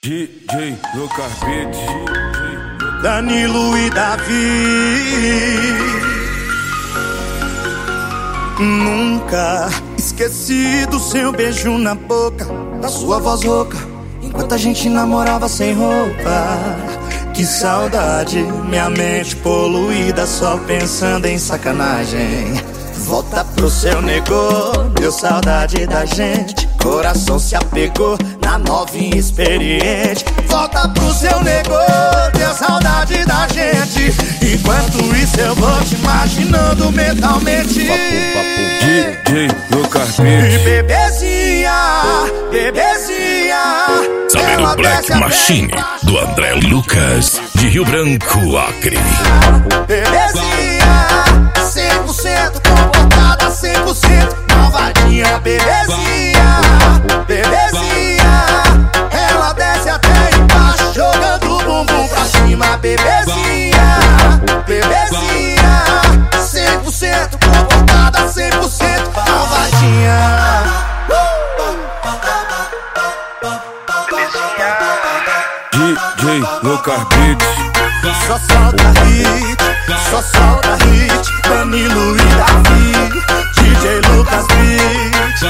DJ Lucas Beats, Danilo e Davi. Nunca esqueci do seu beijo na boca, da sua voz rouca, enquanto a gente namorava sem roupa. Que saudade, minha mente poluída, só pensando em sacanagem. Volta pro seu negô, deu saudade da gente. Coração se apegou na novinha experiente. Volta pro seu negô, deu saudade da gente. Enquanto isso eu vou te imaginando mentalmente. DJ Lucas E Beats, bebezinha, bebezinha, Saber o Black Machine, do André Lucas, de Rio Branco, Acre. bebezinha, 100% comportada, 100% malvadinha. Bebezinha, bebezinha, ela desce até embaixo, jogando o bumbum pra cima. Bebezinha, bebezinha, 100% comportada, 100% malvadinha. DJ Lucas Beats, Só solta hit, só solta hit. Danilo e Davi, DJ Lucas Beats.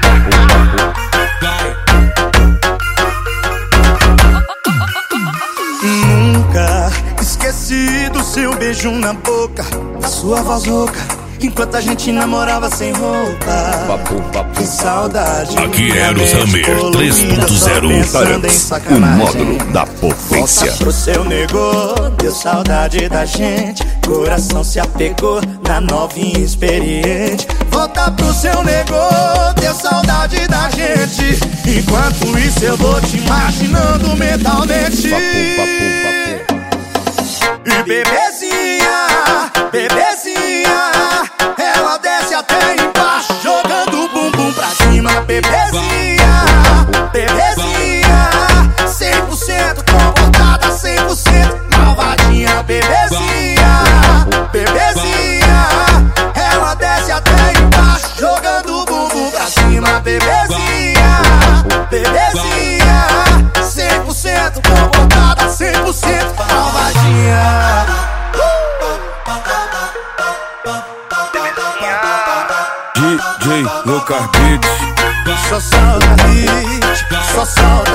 Nunca esqueci do seu beijo na boca, da sua voz rouca, enquanto a gente namorava sem roupa. Que saudade. Aqui é o Samer 3.0 Taranx, o módulo da potência. Volta pro seu negô, deu saudade da gente. Coração se apegou na novinha experiente. Volta pro seu negô, deu saudade da gente. Enquanto isso eu vou te imaginando mentalmente. E bebezinha, bebezinha, ela desce até embaixo, jogando o bumbum pra cima. Bebezinha, bebezinha, 100% comportada, 100% malvadinha. Bebezinha, bebezinha, ela desce até embaixo, jogando o bumbum pra cima. Bebezinha, bebezinha, 100% comportada, 100% malvadinha. DJ Lucas Beats, Só solta hit, só solta